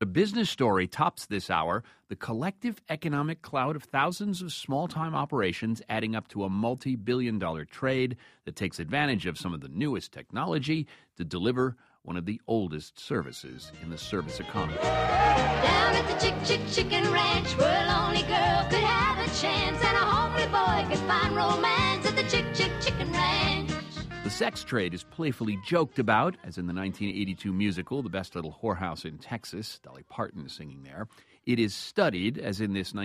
A business story tops this hour, the collective economic cloud of thousands of small-time operations adding up to a multi-billion-dollar trade that takes advantage of some of the newest technology to deliver one of the oldest services in the service economy. Down at the Chicken Ranch, where a lonely girl could have a chance and a homely boy could find romance at the Chicken Ranch. The sex trade is playfully joked about, as in the 1982 musical, The Best Little Whorehouse in Texas. Dolly Parton is singing there. It is studied, as in this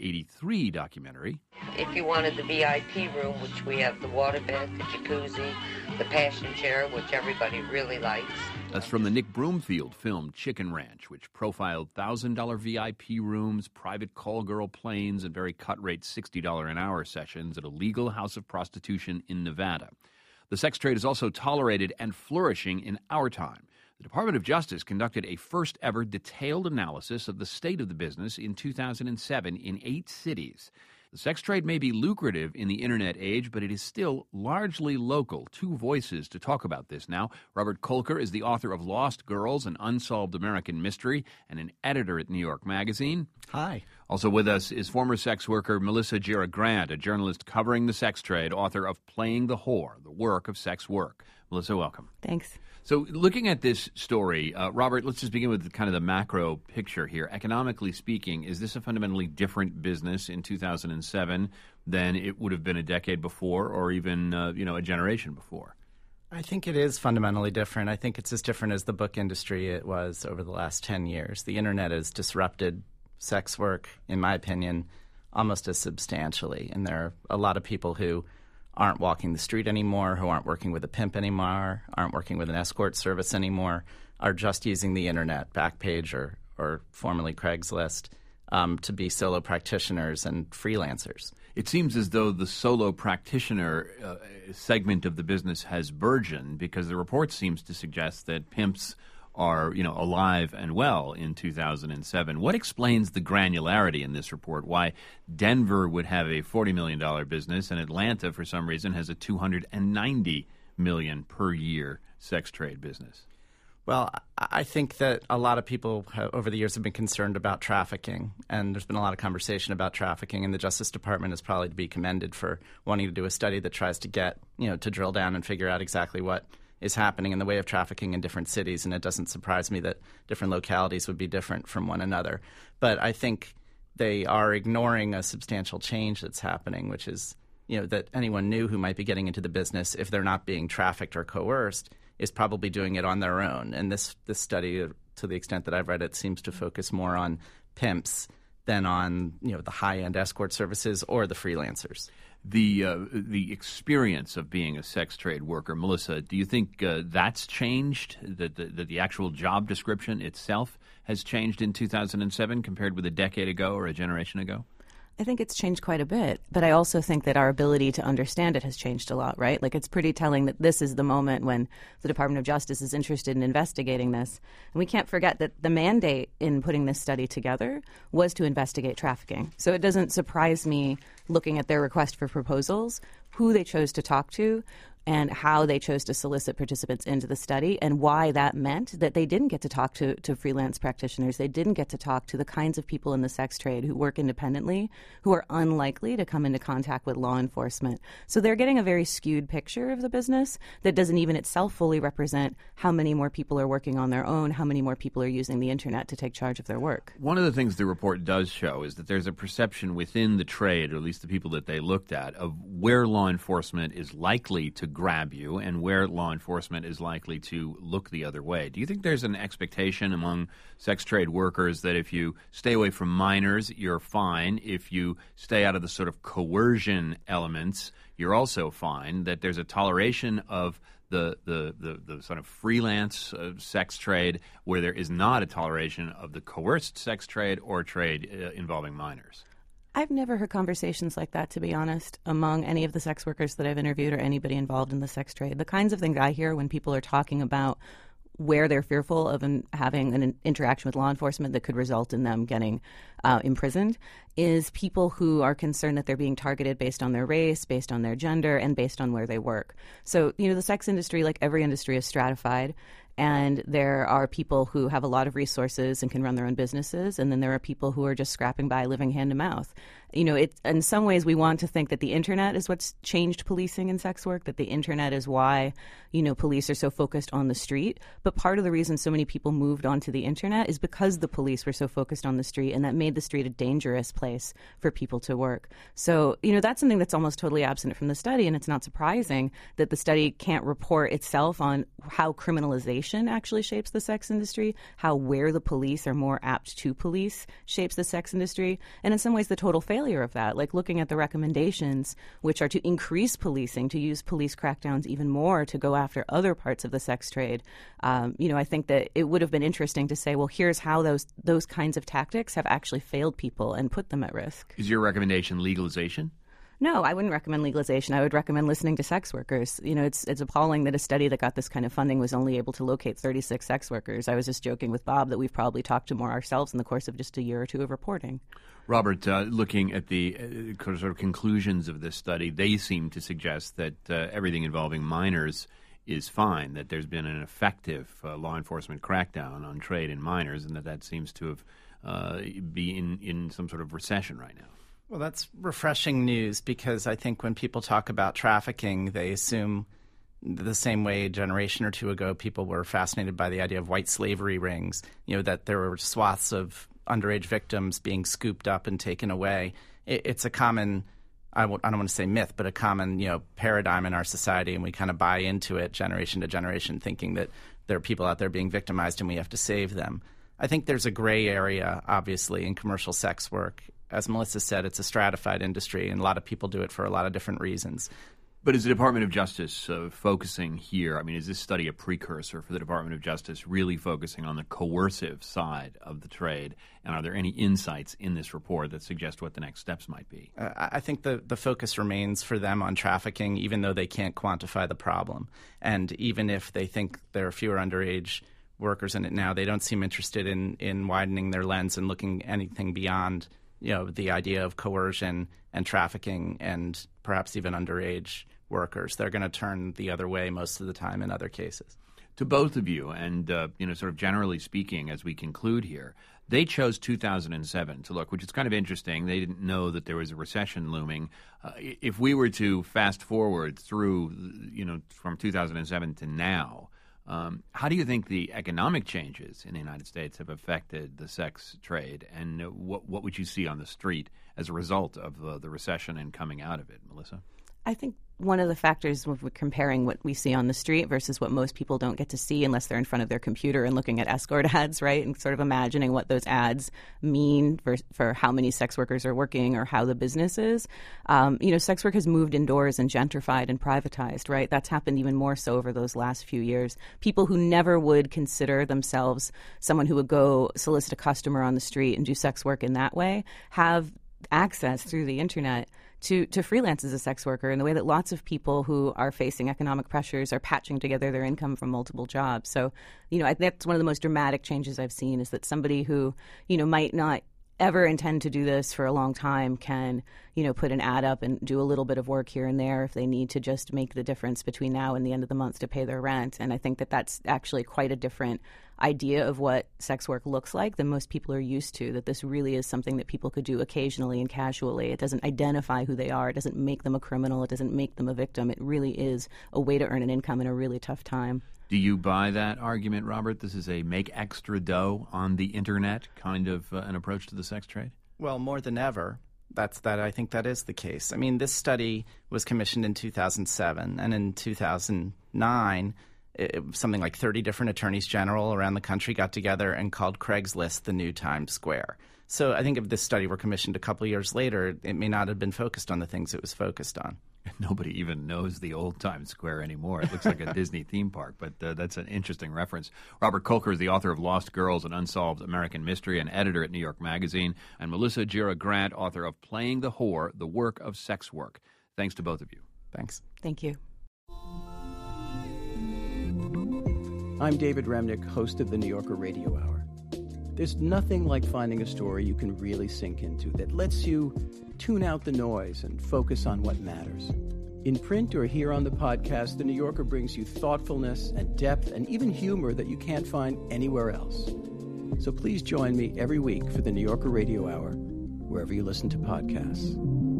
1983 documentary. If you wanted the VIP room, which we have the waterbed, the jacuzzi, the passion chair, which everybody really likes. That's from the Nick Broomfield film Chicken Ranch, which profiled $1,000 VIP rooms, private call girl planes, and very cut-rate $60 an hour sessions at a legal house of prostitution in Nevada. The sex trade is also tolerated and flourishing in our time. The Department of Justice conducted a first-ever detailed analysis of the state of the business in 2007 in 8 cities. The sex trade may be lucrative in the Internet age, but it is still largely local. 2 voices to talk about this now. Robert Kolker is the author of Lost Girls, an Unsolved American Mystery, and an editor at New York Magazine. Hi. Also with us is former sex worker Melissa Gira Grant, a journalist covering the sex trade, author of Playing the Whore, The Work of Sex Work. Melissa, welcome. Thanks. So looking at this story, Robert, let's just begin with kind of the macro picture here. Economically speaking, is this a fundamentally different business in 2007 than it would have been a decade before or even, a generation before? I think it is fundamentally different. I think it's as different as the book industry it was over the last 10 years. The Internet has disrupted sex work, in my opinion, almost as substantially. And there are a lot of people who aren't walking the street anymore, who aren't working with a pimp anymore, aren't working with an escort service anymore, are just using the Internet, Backpage or formerly Craigslist, to be solo practitioners and freelancers. It seems as though the solo practitioner segment of the business has burgeoned because the report seems to suggest that pimps are, alive and well in 2007. What explains the granularity in this report? Why Denver would have a $40 million business and Atlanta, for some reason, has a $290 million per year sex trade business? Well, I think that a lot of people over the years have been concerned about trafficking, and there's been a lot of conversation about trafficking, and the Justice Department is probably to be commended for wanting to do a study that tries to get, to drill down and figure out exactly what is happening in the way of trafficking in different cities, and it doesn't surprise me that different localities would be different from one another. But I think they are ignoring a substantial change that's happening, which is, that anyone new who might be getting into the business, if they're not being trafficked or coerced, is probably doing it on their own. And this study, to the extent that I've read it, seems to focus more on pimps than on, the high-end escort services or the freelancers. The experience of being a sex trade worker, Melissa, do you think that's changed, that the actual job description itself has changed in 2007 compared with a decade ago or a generation ago? I think it's changed quite a bit, but I also think that our ability to understand it has changed a lot, right? Like, it's pretty telling that this is the moment when the Department of Justice is interested in investigating this. And we can't forget that the mandate in putting this study together was to investigate trafficking. So it doesn't surprise me, looking at their request for proposals, who they chose to talk to, and how they chose to solicit participants into the study, and why that meant that they didn't get to talk to freelance practitioners. They didn't get to talk to the kinds of people in the sex trade who work independently, who are unlikely to come into contact with law enforcement. So they're getting a very skewed picture of the business that doesn't even itself fully represent how many more people are working on their own, how many more people are using the Internet to take charge of their work. One of the things the report does show is that there's a perception within the trade, or at least the people that they looked at, of where law enforcement is likely to grab you and where law enforcement is likely to look the other way. Do you think there's an expectation among sex trade workers that if you stay away from minors, you're fine? If you stay out of the sort of coercion elements, you're also fine? That there's a toleration of the sort of freelance sex trade where there is not a toleration of the coerced sex trade or trade involving minors? I've never heard conversations like that, to be honest, among any of the sex workers that I've interviewed or anybody involved in the sex trade. The kinds of things I hear when people are talking about where they're fearful of having an interaction with law enforcement that could result in them getting imprisoned is people who are concerned that they're being targeted based on their race, based on their gender, and based on where they work. So, the sex industry, like every industry, is stratified. And there are people who have a lot of resources and can run their own businesses. And then there are people who are just scrapping by, living hand to mouth. You know, in some ways we want to think that the internet is what's changed policing and sex work, that the internet is why, you know, police are so focused on the street. But part of the reason so many people moved onto the internet is because the police were so focused on the street, and that made the street a dangerous place for people to work. So, you know, that's something that's almost totally absent from the study, and it's not surprising that the study can't report itself on how criminalization actually shapes the sex industry, how where the police are more apt to police shapes the sex industry, and in some ways the total failure of that, like looking at the recommendations, which are to increase policing, to use police crackdowns even more to go after other parts of the sex trade. You know, I think that it would have been interesting to say, well, here's how those kinds of tactics have actually failed people and put them at risk. Is your recommendation legalization? No, I wouldn't recommend legalization. I would recommend listening to sex workers. You know, it's appalling that a study that got this kind of funding was only able to locate 36 sex workers. I was just joking with Bob that we've probably talked to more ourselves in the course of just a year or two of reporting. Robert, looking at the sort of conclusions of this study, they seem to suggest that everything involving minors is fine, that there's been an effective law enforcement crackdown on trade in minors, and that seems to have be in some sort of recession right now. Well, that's refreshing news, because I think when people talk about trafficking, they assume the same way a generation or two ago people were fascinated by the idea of white slavery rings, you know, that there were swaths of underage victims being scooped up and taken away. It's a common, I don't want to say myth, but a common, you know, paradigm in our society, and we kind of buy into it generation to generation, thinking that there are people out there being victimized and we have to save them. I think there's a gray area, obviously, in commercial sex work. As Melissa said, it's a stratified industry, and a lot of people do it for a lot of different reasons. But is the Department of Justice focusing here? I mean, is this study a precursor for the Department of Justice really focusing on the coercive side of the trade? And are there any insights in this report that suggest what the next steps might be? I think the focus remains for them on trafficking, even though they can't quantify the problem. And even if they think there are fewer underage workers in it now, they don't seem interested in widening their lens and looking anything beyond, you know, the idea of coercion and trafficking and perhaps even underage workers. They're going to turn the other way most of the time in other cases. To both of you, and you know, sort of generally speaking, as we conclude here, they chose 2007 to look, which is kind of interesting. They didn't know that there was a recession looming. If we were to fast forward through, you know, from 2007 to now, how do you think the economic changes in the United States have affected the sex trade, and what would you see on the street as a result of the recession and coming out of it, Melissa? I think one of the factors when we're comparing what we see on the street versus what most people don't get to see unless they're in front of their computer and looking at escort ads, right, and sort of imagining what those ads mean for how many sex workers are working or how the business is. You know, sex work has moved indoors and gentrified and privatized, right? That's happened even more so over those last few years. People who never would consider themselves someone who would go solicit a customer on the street and do sex work in that way have access through the internet to freelance as a sex worker in the way that lots of people who are facing economic pressures are patching together their income from multiple jobs. So, you know, that's one of the most dramatic changes I've seen, is that somebody who, you know, might not ever intend to do this for a long time can, you know, put an ad up and do a little bit of work here and there if they need to just make the difference between now and the end of the month to pay their rent. And I think that that's actually quite a different idea of what sex work looks like than most people are used to, that this really is something that people could do occasionally and casually. It doesn't identify who they are. It doesn't make them a criminal. It doesn't make them a victim. It really is a way to earn an income in a really tough time. Do you buy that argument, Robert? This is a make extra dough on the internet kind of an approach to the sex trade? Well, more than ever. I think that is the case. I mean, this study was commissioned in 2007, and in 2009, something like 30 different attorneys general around the country got together and called Craigslist the new Times Square. So I think if this study were commissioned a couple of years later, it may not have been focused on the things it was focused on. Nobody even knows the old Times Square anymore. It looks like a Disney theme park, but that's an interesting reference. Robert Kolker is the author of Lost Girls, An Unsolved American Mystery, and editor at New York Magazine, and Melissa Gira Grant, author of Playing the Whore, The Work of Sex Work. Thanks to both of you. Thanks. Thank you. I'm David Remnick, host of the New Yorker Radio Hour. There's nothing like finding a story you can really sink into that lets you tune out the noise and focus on what matters. In print or here on the podcast, The New Yorker brings you thoughtfulness and depth and even humor that you can't find anywhere else. So please join me every week for The New Yorker Radio Hour, wherever you listen to podcasts.